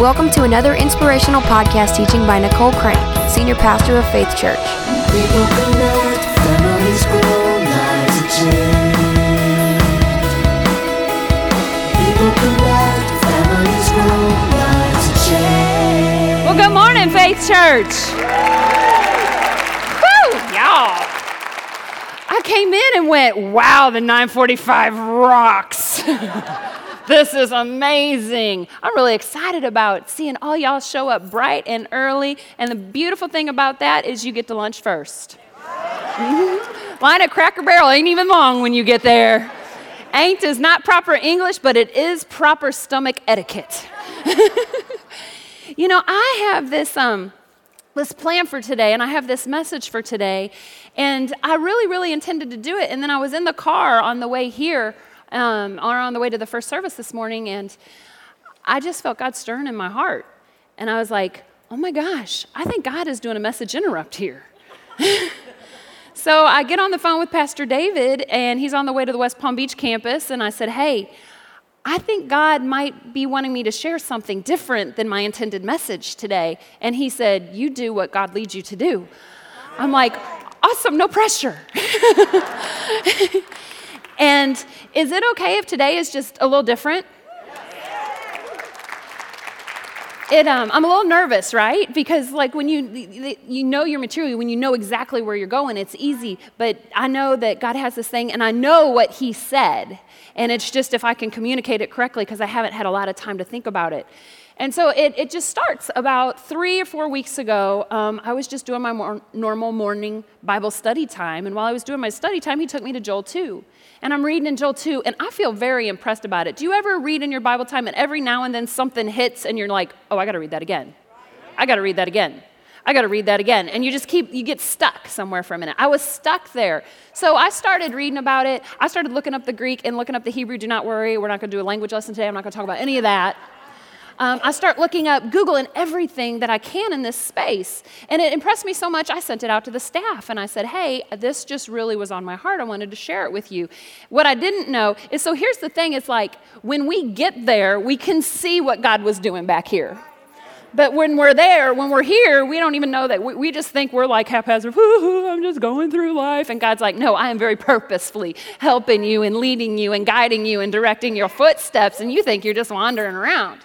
Welcome to another inspirational podcast teaching by Nicole Crank, Senior Pastor of Faith Church. People connect, families grow, lives are changed. People connect, families grow, lives are changed. Well, good morning, Faith Church. Woo, y'all. I came in and went, wow, the 945 rocks. This is amazing. I'm really excited about seeing all y'all show up bright and early. And the beautiful thing about that is you get to lunch first. Line at Cracker Barrel ain't even long when you get there. Ain't is not proper English, but it is proper stomach etiquette. You know, I have this plan for today, and I have this message for today, and I really intended to do it. And then I was in the car on the way here, or on the way to the first service this morning, and I just felt God stirring in my heart. And I was like, oh my gosh, I think God is doing a message interrupt here. So I get on the phone with Pastor David, and he's on the way to the West Palm Beach campus, and I said, hey, I think God might be wanting me to share something different than my intended message today. And he said, you do what God leads you to do. I'm like, awesome, no pressure. And is it okay if today is just a little different? I'm a little nervous, right? Because like when you know your material, when you know exactly where you're going, it's easy. But I know that God has this thing, and I know what he said. And it's just if I can communicate it correctly, because I haven't had a lot of time to think about it. And so it just starts about 3 or 4 weeks ago. I was just doing my normal morning Bible study time. And while I was doing my study time, he took me to Joel 2. And I'm reading in Joel 2, and I feel very impressed about it. Do you ever read in your Bible time, and every now and then something hits, and you're like, oh, I got to read that again. I got to read that again. I got to read that again. And you get stuck somewhere for a minute. I was stuck there. So I started reading about it. I started looking up the Greek and looking up the Hebrew. Do not worry. We're not going to do a language lesson today. I'm not going to talk about any of that. I start looking up Google and everything that I can in this space. And it impressed me so much, I sent it out to the staff. And I said, hey, this just really was on my heart. I wanted to share it with you. What I didn't know is, so here's the thing. It's like when we get there, we can see what God was doing back here. But when we're there, when we're here, we don't even know that. We just think we're like haphazard, I'm just going through life. And God's like, no, I am very purposefully helping you and leading you and guiding you and directing your footsteps. And you think you're just wandering around.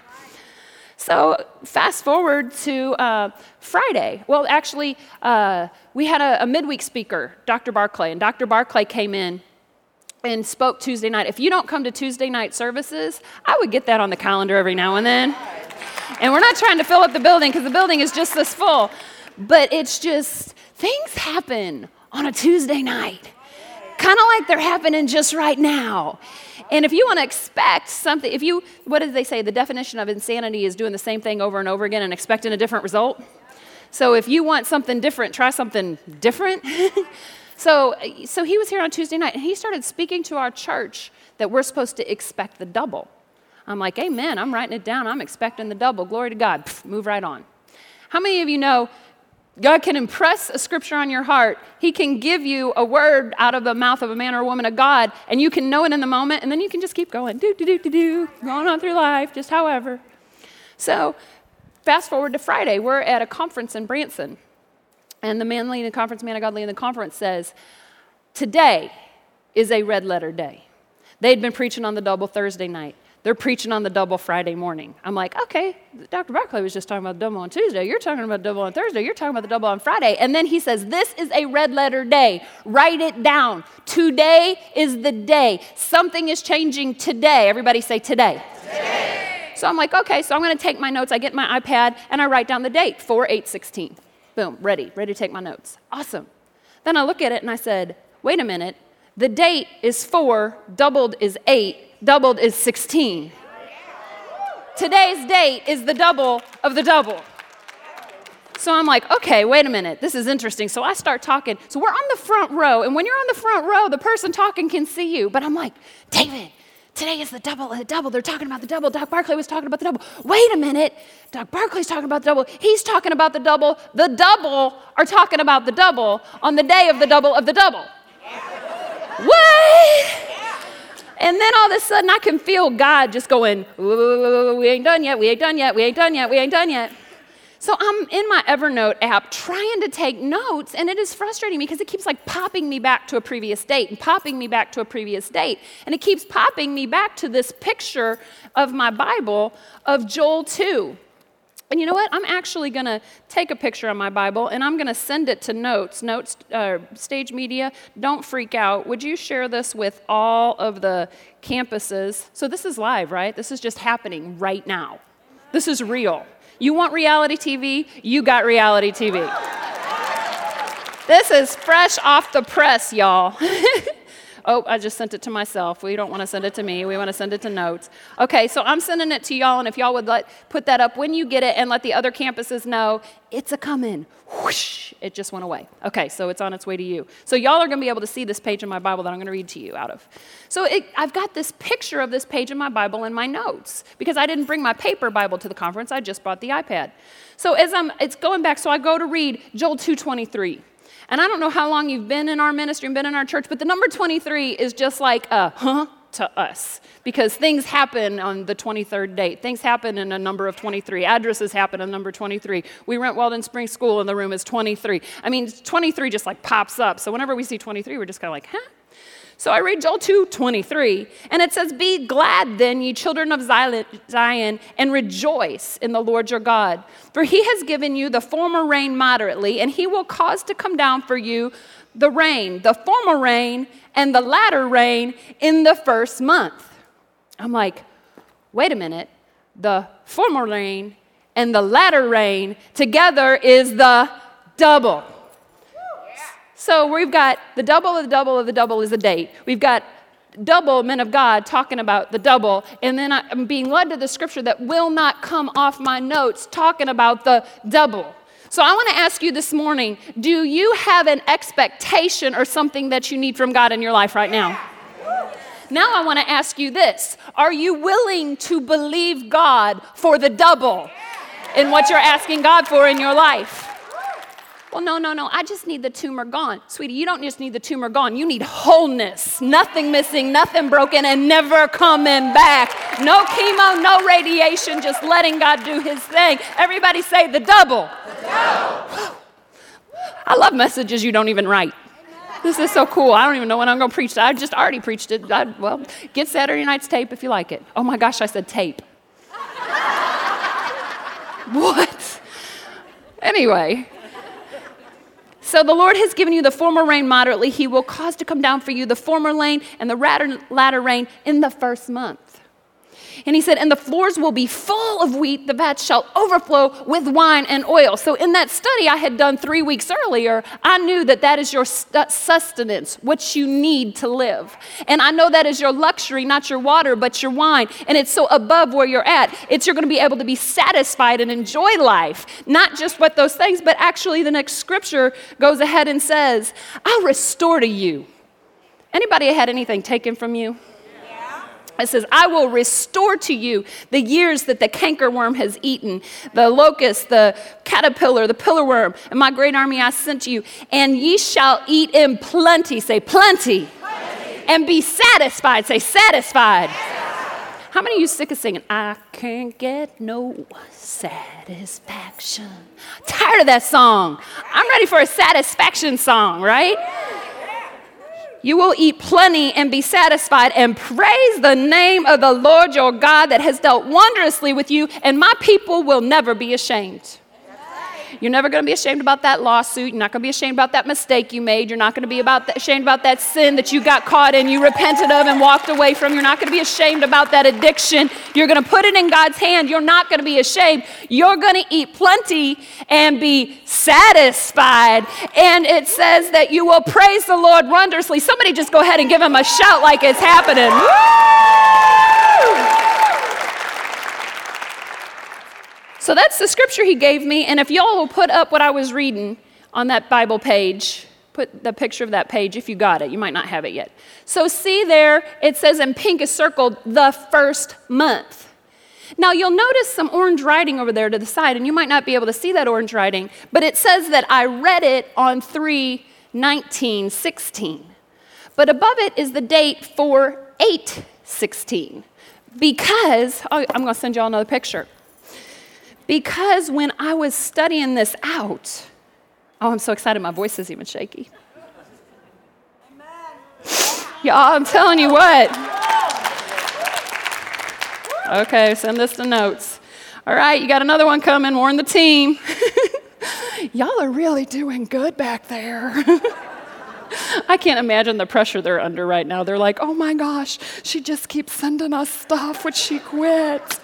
So fast forward to Friday. Well, actually, we had a midweek speaker, Dr. Barclay. And Dr. Barclay came in and spoke Tuesday night. If you don't come to Tuesday night services, I would get that on the calendar every now and then. And we're not trying to fill up the building because the building is just this full. But it's just, things happen on a Tuesday night. Kind of like they're happening just right now. And if you want to expect something, what did they say? The definition of insanity is doing the same thing over and over again and expecting a different result. So if you want something different, try something different. So he was here on Tuesday night, and he started speaking to our church that we're supposed to expect the double. I'm like, amen, I'm writing it down. I'm expecting the double. Glory to God. Pff, move right on. How many of you know God can impress a scripture on your heart? He can give you a word out of the mouth of a man or a woman of God, and you can know it in the moment, and then you can just keep going, going on through life, just however. So fast forward to Friday. We're at a conference in Branson, and the man leading the conference, man of God leading the conference says, today is a red letter day. They'd been preaching on the double Thursday night. They're preaching on the double Friday morning. I'm like, okay, Dr. Barclay was just talking about the double on Tuesday. You're talking about the double on Thursday. You're talking about the double on Friday. And then he says, this is a red letter day. Write it down. Today is the day. Something is changing today. Everybody say today. Today. So I'm like, okay, so I'm going to take my notes. I get my iPad, and I write down the date, 4/8/16. Boom, ready to take my notes. Awesome. Then I look at it, and I said, wait a minute. The date is 4, doubled is 8. Doubled is 16. Today's date is the double of the double. So I'm like, okay, wait a minute. This is interesting. So I start talking. So we're on the front row. And when you're on the front row, the person talking can see you. But I'm like, David, today is the double of the double. They're talking about the double. Doc Barclay was talking about the double. Wait a minute. Doc Barclay's talking about the double. He's talking about the double. The double are talking about the double on the day of the double of the double. What? And then all of a sudden I can feel God just going, we ain't done yet, we ain't done yet, we ain't done yet, we ain't done yet. So I'm in my Evernote app trying to take notes, and it is frustrating me because it keeps like popping me back to a previous date and popping me back to a previous date. And it keeps popping me back to this picture of my Bible of Joel 2. And you know what? I'm actually going to take a picture of my Bible, and I'm going to send it to Notes, Stage Media. Don't freak out. Would you share this with all of the campuses? So this is live, right? This is just happening right now. This is real. You want reality TV? You got reality TV. This is fresh off the press, y'all. Oh, I just sent it to myself. We don't want to send it to me. We want to send it to Notes. Okay, so I'm sending it to y'all, and if y'all would put that up when you get it and let the other campuses know, it's a coming. Whoosh, it just went away. Okay, so it's on its way to you. So y'all are going to be able to see this page in my Bible that I'm going to read to you out of. So I've got this picture of this page in my Bible in my notes because I didn't bring my paper Bible to the conference. I just brought the iPad. So it's going back, so I go to read Joel 2:23. And I don't know how long you've been in our ministry and been in our church, but the number 23 is just like a to us because things happen on the 23rd date. Things happen in a number of 23. Addresses happen in number 23. We rent Weldon Springs School and the room is 23. I mean, 23 just like pops up. So whenever we see 23, we're just kind of like, huh? So I read Joel 2:23, and it says, "Be glad then, ye children of Zion, and rejoice in the Lord your God. For he has given you the former rain moderately, and he will cause to come down for you the rain, the former rain, and the latter rain in the first month." I'm like, wait a minute. The former rain and the latter rain together is the double. So we've got the double of the double of the double is a date. We've got double men of God talking about the double. And then I'm being led to the scripture that will not come off my notes talking about the double. So I want to ask you this morning, do you have an expectation or something that you need from God in your life right now? Now I want to ask you this. Are you willing to believe God for the double in what you're asking God for in your life? Well, no, I just need the tumor gone. Sweetie, you don't just need the tumor gone. You need wholeness. Nothing missing, nothing broken, and never coming back. No chemo, no radiation, just letting God do his thing. Everybody say the double. The double. I love messages you don't even write. This is so cool. I don't even know when I'm going to preach. I just already preached it. Well, get Saturday night's tape if you like it. Oh my gosh, I said tape. What? Anyway. So the Lord has given you the former rain moderately. He will cause to come down for you the former rain and the latter rain in the first month. And he said, and the floors will be full of wheat, the vats shall overflow with wine and oil. So in that study I had done 3 weeks earlier, I knew that that is your sustenance, what you need to live. And I know that is your luxury, not your water, but your wine. And it's so above where you're at. You're going to be able to be satisfied and enjoy life. Not just what those things, but actually the next scripture goes ahead and says, I'll restore to you. Anybody had anything taken from you? It says, I will restore to you the years that the cankerworm has eaten, the locust, the caterpillar, the pillarworm, and my great army I sent to you. And ye shall eat in plenty, say plenty, and be satisfied, say satisfied. How many of you sick of singing, I can't get no satisfaction? Tired of that song. I'm ready for a satisfaction song, right? You will eat plenty and be satisfied and praise the name of the Lord your God that has dealt wondrously with you, and my people will never be ashamed. You're never going to be ashamed about that lawsuit. You're not going to be ashamed about that mistake you made. You're not going to be ashamed about that sin that you got caught in, you repented of and walked away from. You're not going to be ashamed about that addiction. You're going to put it in God's hand. You're not going to be ashamed. You're going to eat plenty and be satisfied. And it says that you will praise the Lord wondrously. Somebody just go ahead and give him a shout like it's happening. Woo! So that's the scripture he gave me, and if y'all will put up what I was reading on that Bible page, put the picture of that page if you got it. You might not have it yet. So see there, it says in pink is circled, the first month. Now you'll notice some orange writing over there to the side, and you might not be able to see that orange writing, but it says that I read it on 3/19/16. But above it is the date for 8:16. Because, I'm going to send y'all another picture. Because when I was studying this out, I'm so excited, my voice is even shaky. Y'all, I'm telling you what. Okay, send this to notes. All right, you got another one coming, warn the team. Y'all are really doing good back there. I can't imagine the pressure they're under right now. They're like, oh my gosh, she just keeps sending us stuff. Would she quit?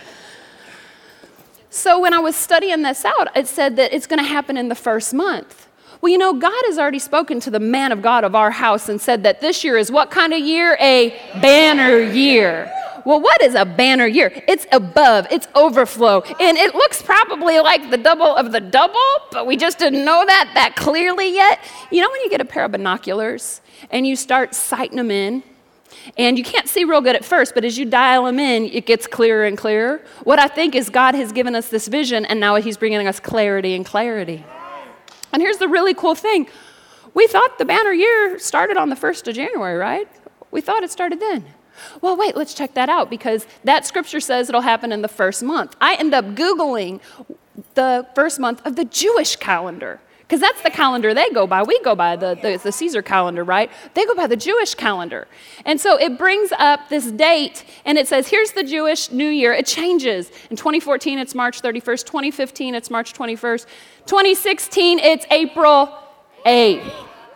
So when I was studying this out, it said that it's going to happen in the first month. Well, you know, God has already spoken to the man of God of our house and said that this year is what kind of year? A banner year. Well, what is a banner year? It's above, it's overflow, and it looks probably like the double of the double, but we just didn't know that clearly yet. You know when you get a pair of binoculars and you start sighting them in, and you can't see real good at first, but as you dial them in, it gets clearer and clearer. What I think is God has given us this vision, and now he's bringing us clarity and clarity. And here's the really cool thing. We thought the banner year started on the 1st of January, right? We thought it started then. Well, wait, let's check that out because that scripture says it'll happen in the first month. I end up Googling the first month of the Jewish calendar because that's the calendar they go by. We go by the Caesar calendar, right? They go by the Jewish calendar. And so it brings up this date and it says, here's the Jewish New Year. It changes. In 2014, it's March 31st. 2015, it's March 21st. 2016, it's April 8th.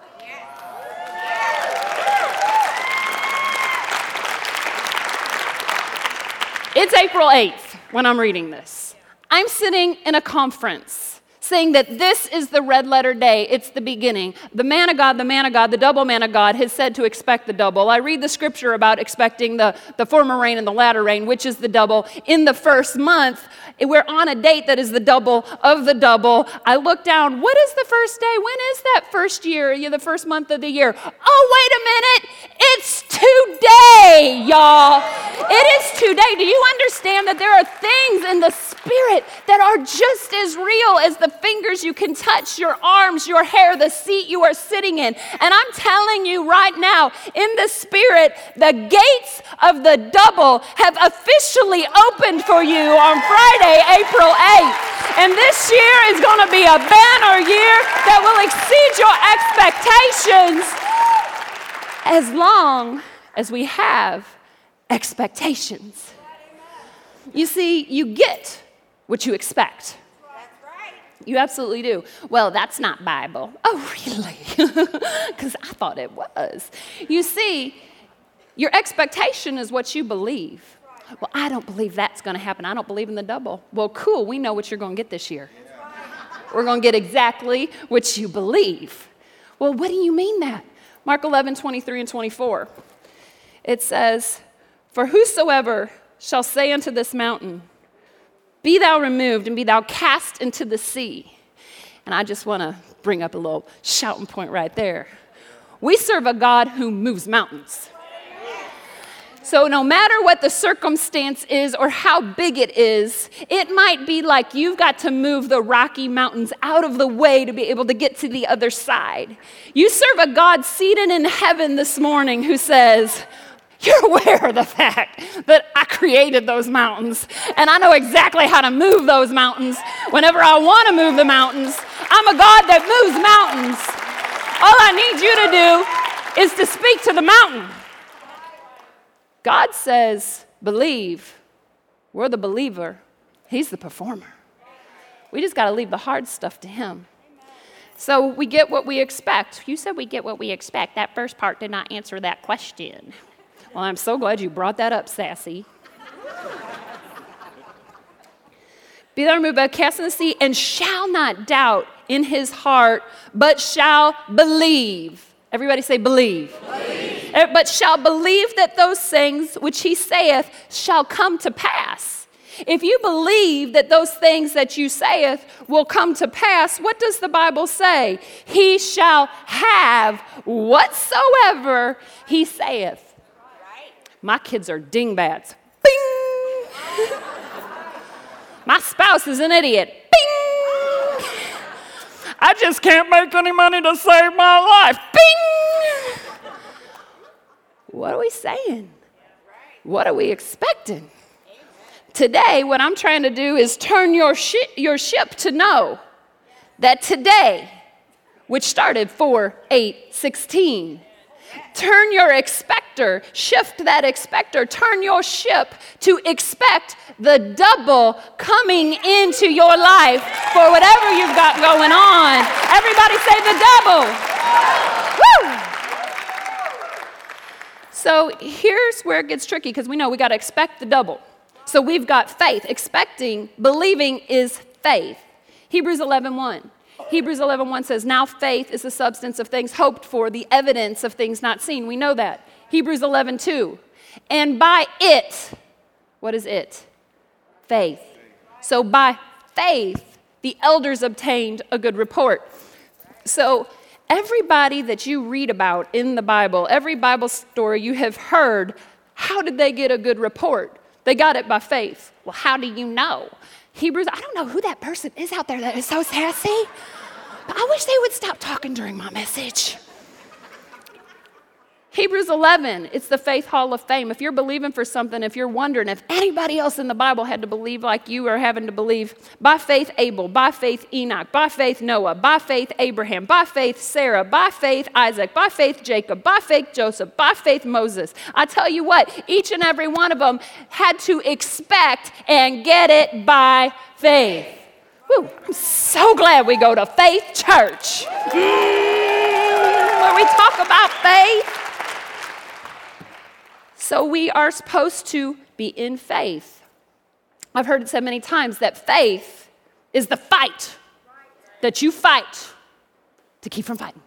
It's April 8th when I'm reading this. I'm sitting in a conference saying that this is the red letter day. It's the beginning. The man of God, the double man of God has said to expect the double. I read the scripture about expecting the former rain and the latter rain, which is the double. In the first month, we're on a date that is the double of the double. I look down, what is the first day? When is that first year, the first month of the year? Oh, wait a minute. It's today, y'all. It is today. Do you understand that there are things in the spirit that are just as real as the fingers you can touch, your arms, your hair, the seat you are sitting in? And I'm telling you right now, in the spirit, the gates of the double have officially opened for you on Friday, April 8th. And this year is going to be a banner year that will exceed your expectations as long as we have expectations. You see, you get what you expect. You absolutely do. Well, that's not Bible. Oh, really? Because I thought it was. You see, your expectation is what you believe. Well, I don't believe that's going to happen. I don't believe in the double. Well, cool. We know what you're going to get this year. We're going to get exactly what you believe. Well, what do you mean that? Mark 11:23 and 24. It says, for whosoever shall say unto this mountain, be thou removed and be thou cast into the sea. And I just want to bring up a little shouting point right there. We serve a God who moves mountains. So no matter what the circumstance is or how big it is, it might be like you've got to move the Rocky Mountains out of the way to be able to get to the other side. You serve a God seated in heaven this morning who says, you're aware of the fact that I created those mountains and I know exactly how to move those mountains whenever I want to move the mountains. I'm a God that moves mountains. All I need you to do is to speak to the mountain. God says, believe. We're the believer. He's the performer. We just got to leave the hard stuff to him. So we get what we expect. You said we get what we expect. That first part did not answer that question. Well, I'm so glad you brought that up, Sassy. Be thou removed, but cast in the sea, and shall not doubt in his heart, but shall believe. Everybody say believe. Believe. But shall believe that those things which he saith shall come to pass. If you believe that those things that you saith will come to pass, what does the Bible say? He shall have whatsoever he saith. My kids are dingbats. Bing! My spouse is an idiot. Bing! I just can't make any money to save my life. Bing! What are we saying? What are we expecting? Today, what I'm trying to do is turn your ship to know that today, which started 4/8/16, turn your expector, shift that expector, turn your ship to expect the double coming into your life for whatever you've got going on. Everybody say the double. Woo! So here's where it gets tricky, because we know we got to expect the double. So we've got faith. Expecting, believing is faith. Hebrews 11:1. Hebrews 11:1 says, now faith is the substance of things hoped for, the evidence of things not seen. We know that. Hebrews 11:2. And by it, what is it? Faith. So by faith, the elders obtained a good report. So everybody that you read about in the Bible, every Bible story you have heard, how did they get a good report? They got it by faith. Well, how do you know? Hebrews, I don't know who that person is out there that is so sassy, but I wish they would stop talking during my message. Hebrews 11, it's the faith hall of fame. If you're believing for something, if you're wondering if anybody else in the Bible had to believe like you are having to believe, by faith Abel, by faith Enoch, by faith Noah, by faith Abraham, by faith Sarah, by faith Isaac, by faith Jacob, by faith Joseph, by faith Moses. I tell you what, each and every one of them had to expect and get it by faith. Woo, I'm so glad we go to Faith Church, where we talk about faith. So we are supposed to be in faith. I've heard it said many times that faith is the fight that you fight to keep from fighting.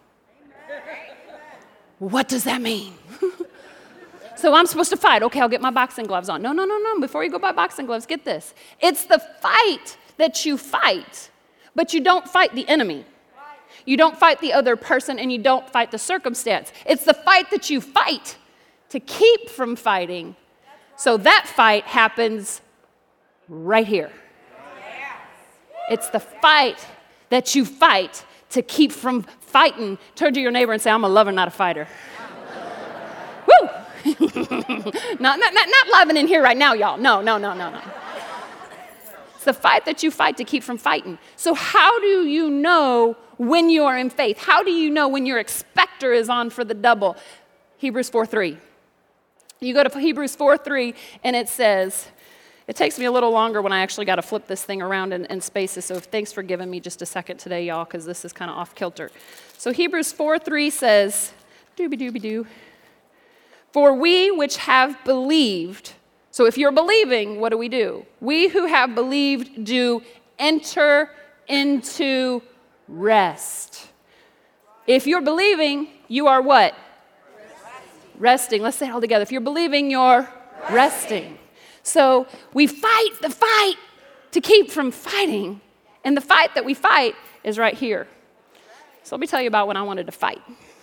What does that mean? So I'm supposed to fight. Okay, I'll get my boxing gloves on. No. Before you go buy boxing gloves, get this. It's the fight that you fight, but you don't fight the enemy. You don't fight the other person, and you don't fight the circumstance. It's the fight that you fight to keep from fighting. So that fight happens right here. It's the fight that you fight to keep from fighting. Turn to your neighbor and say, I'm a lover, not a fighter. Woo! not loving in here right now, y'all. No. It's the fight that you fight to keep from fighting. So how do you know when you're in faith? How do you know when your expector is on for the double? Hebrews 4:3. You go to Hebrews 4:3, and it says, it takes me a little longer when I actually got to flip this thing around and spaces, so thanks for giving me just a second today, y'all, because this is kind of off kilter. So Hebrews 4:3 says, doobie-doobie-doo, for we which have believed, so if you're believing, what do? We who have believed do enter into rest. If you're believing, you are what? Resting. Let's say it all together. If you're believing, you're resting. So we fight the fight to keep from fighting. And the fight that we fight is right here. So let me tell you about when I wanted to fight.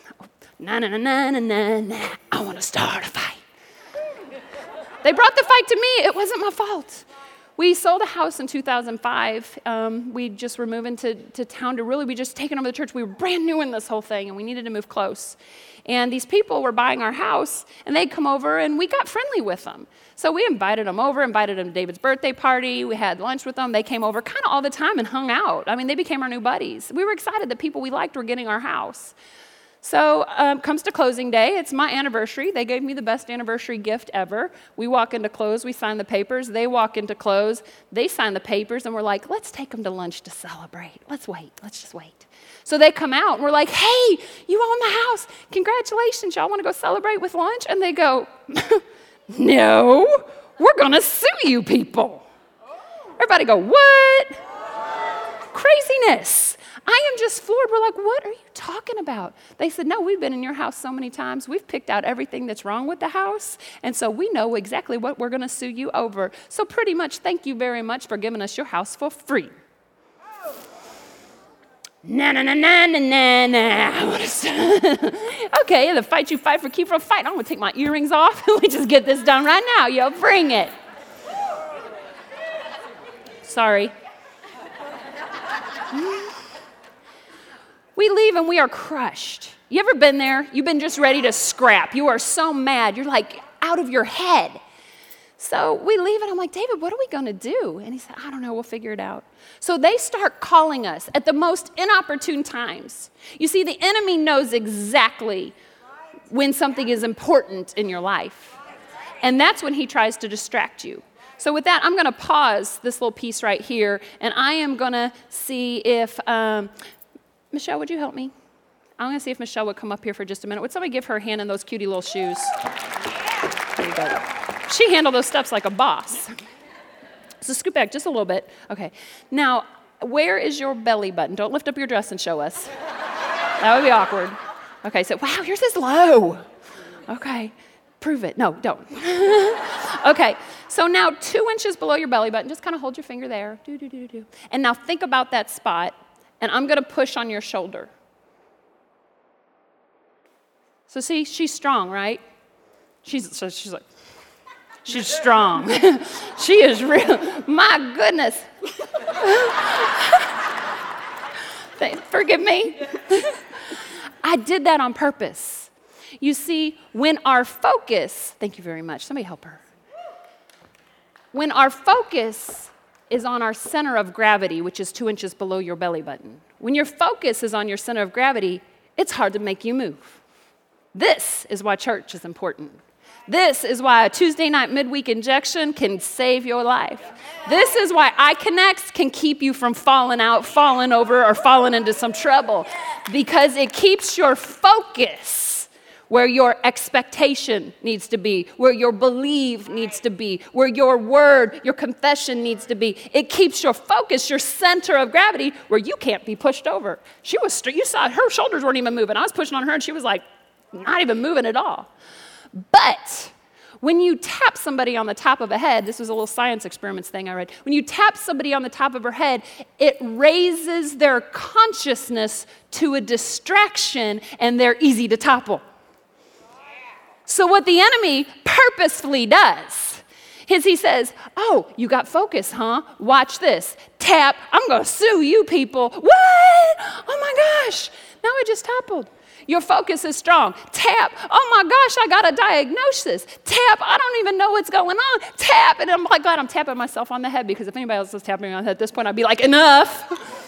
I want to start a fight. They brought the fight to me. It wasn't my fault. We sold a house in 2005. We just were moving to town to really be just taking over the church. We were brand new in this whole thing, and we needed to move close. And these people were buying our house, and they'd come over, and we got friendly with them. So we invited them over, invited them to David's birthday party. We had lunch with them. They came over kind of all the time and hung out. I mean, they became our new buddies. We were excited that people we liked were getting our house. So comes to closing day. It's my anniversary. They gave me the best anniversary gift ever. We walk into close. We sign the papers. They walk into close. They sign the papers, and we're like, let's take them to lunch to celebrate. Let's wait. Let's just wait. So they come out, and we're like, hey, you own the house. Congratulations. Y'all want to go celebrate with lunch? And they go, no, we're going to sue you people. Everybody go, what? Craziness. I am just floored. We're like, what are you talking about? They said, no, we've been in your house so many times. We've picked out everything that's wrong with the house. And so we know exactly what we're going to sue you over. So pretty much, thank you very much for giving us your house for free. Na. Okay, the fight you fight for, keep from fighting. I'm going to take my earrings off and we just get this done right now. Yo, bring it. Sorry. We leave and we are crushed. You ever been there? You've been just ready to scrap. You are so mad. You're like out of your head. So we leave, and I'm like, David, what are we going to do? And he said, I don't know. We'll figure it out. So they start calling us at the most inopportune times. You see, the enemy knows exactly when something is important in your life. And that's when he tries to distract you. So with that, I'm going to pause this little piece right here, and I am going to see if, Michelle, would you help me? I'm going to see if Michelle would come up here for just a minute. Would somebody give her a hand in those cutie little shoes? There you go. She handled those steps like a boss. So scoot back just a little bit. Okay. Now, where is your belly button? Don't lift up your dress and show us. That would be awkward. Okay, so, wow, yours is low. Okay, prove it. No, don't. Okay, so now 2 inches below your belly button, just kind of hold your finger there. Do. And now think about that spot, and I'm going to push on your shoulder. So see, she's strong, right? She's like, she's strong. She is real. My goodness. Forgive me. I did that on purpose. You see, when our focus, thank you very much. Somebody help her. When our focus is on our center of gravity, which is 2 inches below your belly button, when your focus is on your center of gravity, it's hard to make you move. This is why church is important. This is why a Tuesday night midweek injection can save your life. This is why iConnects can keep you from falling out, falling over, or falling into some trouble. Because it keeps your focus where your expectation needs to be, where your belief needs to be, where your word, your confession needs to be. It keeps your focus, your center of gravity, where you can't be pushed over. You saw her shoulders weren't even moving. I was pushing on her, and she was like not even moving at all. But when you tap somebody on the top of a head, this was a little science experiments thing I read. When you tap somebody on the top of her head, it raises their consciousness to a distraction, and they're easy to topple. So what the enemy purposefully does is he says, oh, you got focus, huh? Watch this. Tap. I'm going to sue you people. What? Oh, my gosh. Now I just toppled. Your focus is strong. Tap. Oh my gosh, I got a diagnosis. Tap. I don't even know what's going on. Tap. And I'm like, glad I'm tapping myself on the head, because if anybody else was tapping me on the head at this point, I'd be like, enough.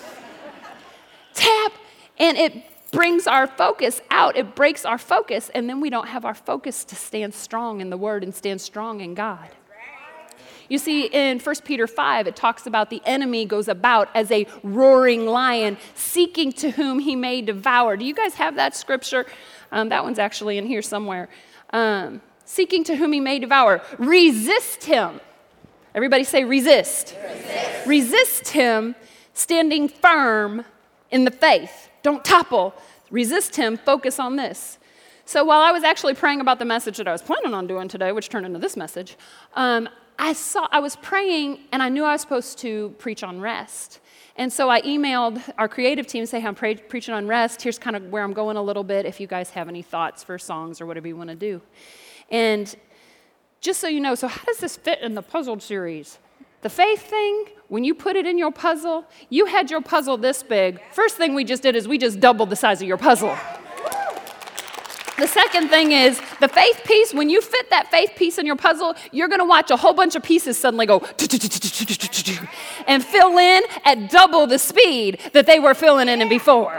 Tap. And it brings our focus out. It breaks our focus. And then we don't have our focus to stand strong in the Word and stand strong in God. You see, in 1 Peter 5, it talks about the enemy goes about as a roaring lion, seeking to whom he may devour. Do you guys have that scripture? That one's actually in here somewhere. Seeking to whom he may devour. Resist him. Everybody say resist. Resist. Resist him, standing firm in the faith. Don't topple. Resist him. Focus on this. So while I was actually praying about the message that I was planning on doing today, which turned into this message, I was praying, and I knew I was supposed to preach on rest. And so I emailed our creative team and say, hey, I'm preaching on rest. Here's kind of where I'm going a little bit, if you guys have any thoughts for songs or whatever you want to do. And just so you know, so how does this fit in the puzzle series? The faith thing, when you put it in your puzzle, you had your puzzle this big. First thing we just did is we just doubled the size of your puzzle. The second thing is the faith piece. When you fit that faith piece in your puzzle, you're going to watch a whole bunch of pieces suddenly go and fill in at double the speed that they were filling in before.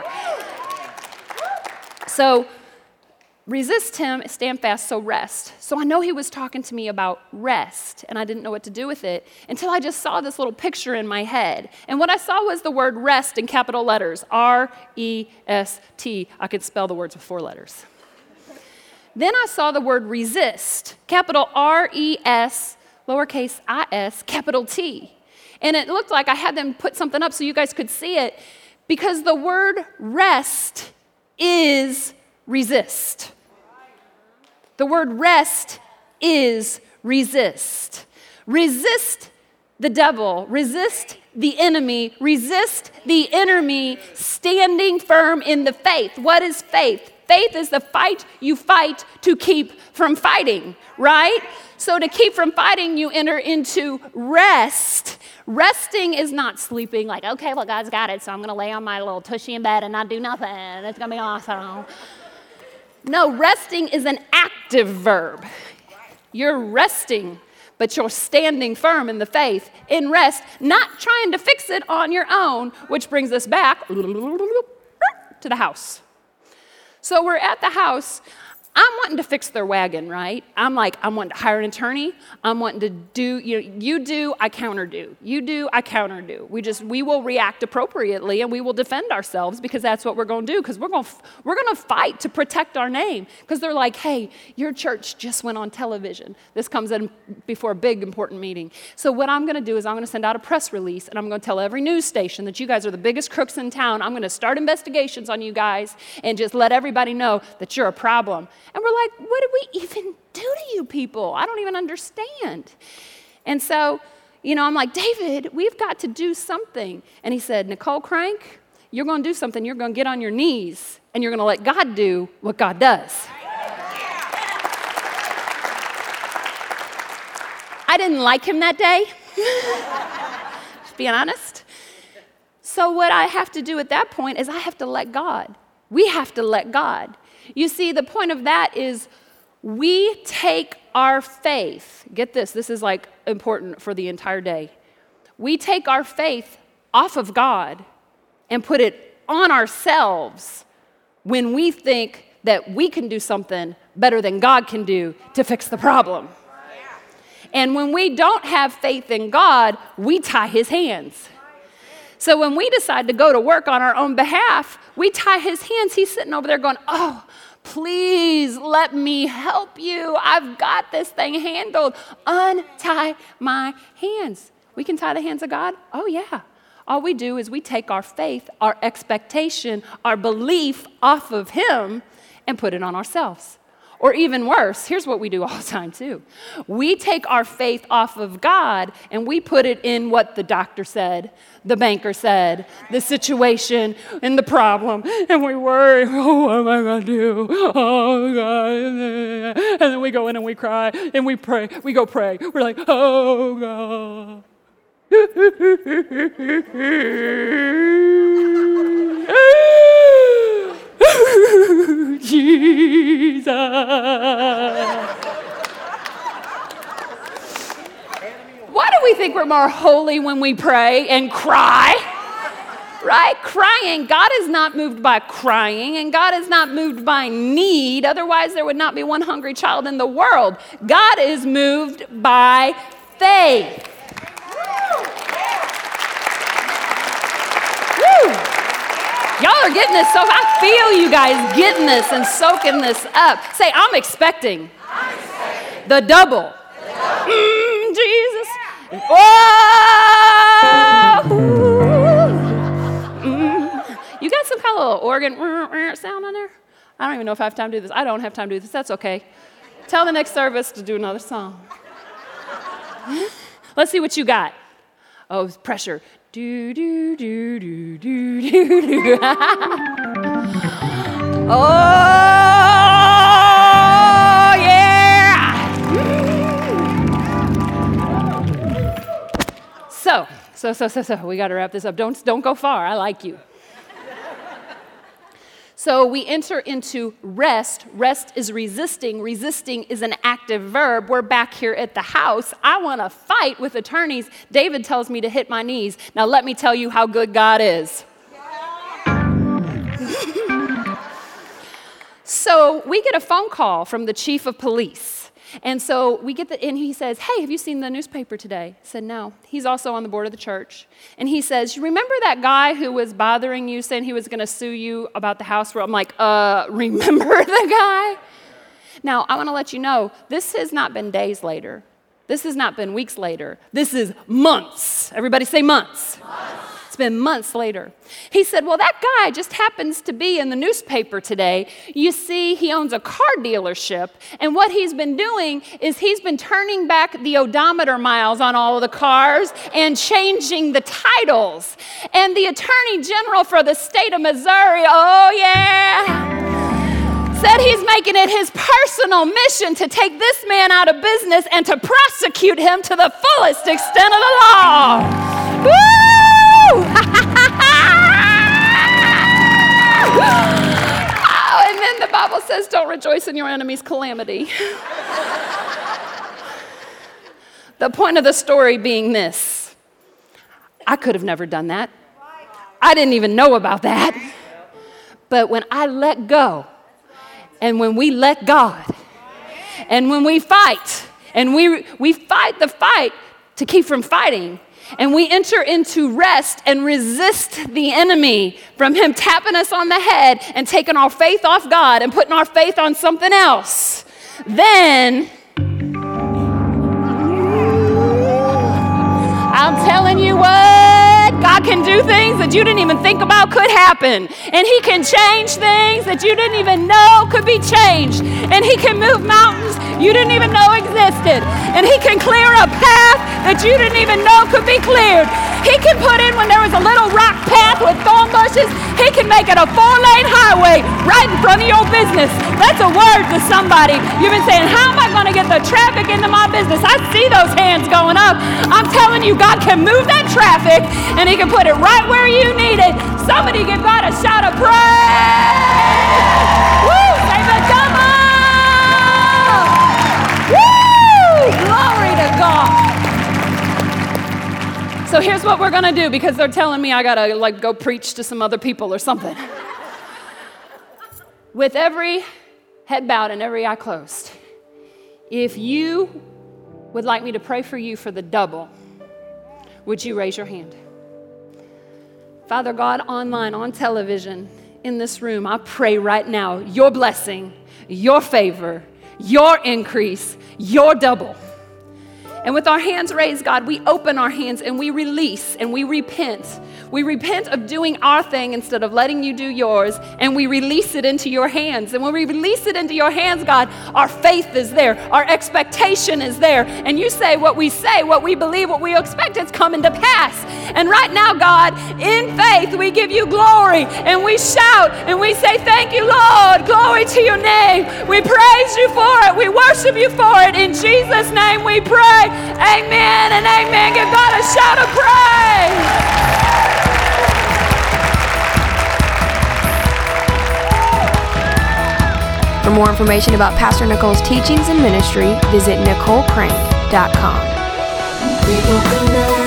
So resist him, stand fast, so rest. So I know he was talking to me about rest, and I didn't know what to do with it until I just saw this little picture in my head. And what I saw was the word rest in capital letters, R-E-S-T. I could spell the words with 4 letters. Then I saw the word resist, capital R-E-S, lowercase I-S, capital T. And it looked like I had them put something up so you guys could see it, because the word rest is resist. The word rest is resist. Resist the devil. Resist the enemy. Resist the enemy, standing firm in the faith. What is faith? Faith is the fight you fight to keep from fighting, right? So to keep from fighting, you enter into rest. Resting is not sleeping like, okay, well, God's got it, so I'm going to lay on my little tushy in bed and not do nothing. It's going to be awesome. No, resting is an active verb. You're resting, but you're standing firm in the faith, in rest, not trying to fix it on your own, which brings us back to the house. So we're at the house. I'm wanting to fix their wagon, right? I'm wanting to hire an attorney. I'm wanting to do, you do, I counter do. You do, I counter do. We will react appropriately and we will defend ourselves because that's what we're going to do, because we're going to fight to protect our name. Because they're like, hey, your church just went on television. This comes in before a big important meeting. So what I'm going to do is I'm going to send out a press release and I'm going to tell every news station that you guys are the biggest crooks in town. I'm going to start investigations on you guys and just let everybody know that you're a problem. And we're like, what did we even do to you people? I don't even understand. And so, I'm like, David, we've got to do something. And he said, Nicole Crank, you're going to do something. You're going to get on your knees and you're going to let God do what God does. I didn't like him that day, just being honest. So what I have to do at that point is I have to let God. We have to let God. You see, the point of that is we take our faith. Get this. This is like important for the entire day. We take our faith off of God and put it on ourselves when we think that we can do something better than God can do to fix the problem. And when we don't have faith in God, we tie his hands. So when we decide to go to work on our own behalf, we tie his hands. He's sitting over there going, oh, please let me help you. I've got this thing handled. Untie my hands. We can tie the hands of God? Oh, yeah. All we do is we take our faith, our expectation, our belief off of him and put it on ourselves. Or even worse, here's what we do all the time too. We take our faith off of God and we put it in what the doctor said, the banker said, the situation and the problem. And we worry, oh, what am I going to do? Oh, God. And then we go in and we cry and we pray. We go pray. We're like, oh, God. Jesus. Why do we think we're more holy when we pray and cry? Right? Crying. God is not moved by crying, and God is not moved by need. Otherwise, there would not be one hungry child in the world. God is moved by faith. Y'all are getting this, so I feel you guys getting this and soaking this up. Say, I'm expecting the double. Jesus. You got some kind of little organ sound on there? I don't even know if I have time to do this. I don't have time to do this. That's okay. Tell the next service to do another song. Let's see what you got. Oh, pressure. Do, do, do, do, do, do, do. Oh, yeah. So, we got to wrap this up. Don't go far. I like you. So we enter into rest. Rest is resisting. Resisting is an active verb. We're back here at the house. I want to fight with attorneys. David tells me to hit my knees. Now let me tell you how good God is. So we get a phone call from the chief of police. And so and he says, hey, have you seen the newspaper today? I said, no. He's also on the board of the church. And he says, you remember that guy who was bothering you, saying he was going to sue you about the house? I'm like, remember the guy? Now, I want to let you know, this has not been days later. This has not been weeks later. This is months. Everybody say months. It's been months later. He said, well, that guy just happens to be in the newspaper today. You see, he owns a car dealership, and what he's been doing is he's been turning back the odometer miles on all of the cars and changing the titles. And the Attorney General for the state of Missouri, oh yeah, said he's making it his personal mission to take this man out of business and to prosecute him to the fullest extent of the law. Woo! Oh, and then the Bible says don't rejoice in your enemy's calamity. The point of the story being this: I could have never done that. I didn't even know about that. But when I let go, and when we let God, and when we fight, and we fight the fight to keep from fighting, and we enter into rest and resist the enemy from him tapping us on the head and taking our faith off God and putting our faith on something else, then I'm telling you what, God can do things that you didn't even think about could happen. And he can change things that you didn't even know could be changed. And he can move mountains you didn't even know existed. And he can clear a path that you didn't even know could be cleared. He can put in when there was a little rock path with thorn bushes, he can make it a 4-lane highway right in front of your business. That's a word to somebody. You've been saying, how am I going to get the traffic into my business? I see those hands going up. I'm telling you, God can move that traffic and he can put it right where you need it. Somebody give God a shout of praise. Woo! Say the double! Woo! Glory to God. So here's what we're going to do, because they're telling me I got to go preach to some other people or something. With every head bowed and every eye closed, if you would like me to pray for you for the double, would you raise your hand? Father God, online, on television, in this room, I pray right now your blessing, your favor, your increase, your double. And with our hands raised, God, we open our hands and we release and we repent. We repent of doing our thing instead of letting you do yours, and we release it into your hands. And when we release it into your hands, God, our faith is there. Our expectation is there. And you say, what we believe, what we expect, it's coming to pass. And right now, God, in faith, we give you glory and we shout and we say, thank you, Lord. Glory to your name. We praise you for it. We worship you for it. In Jesus' name we pray. Amen and amen. Give God a shout of praise. For more information about Pastor Nicole's teachings and ministry, visit NicoleCrank.com. We will connect.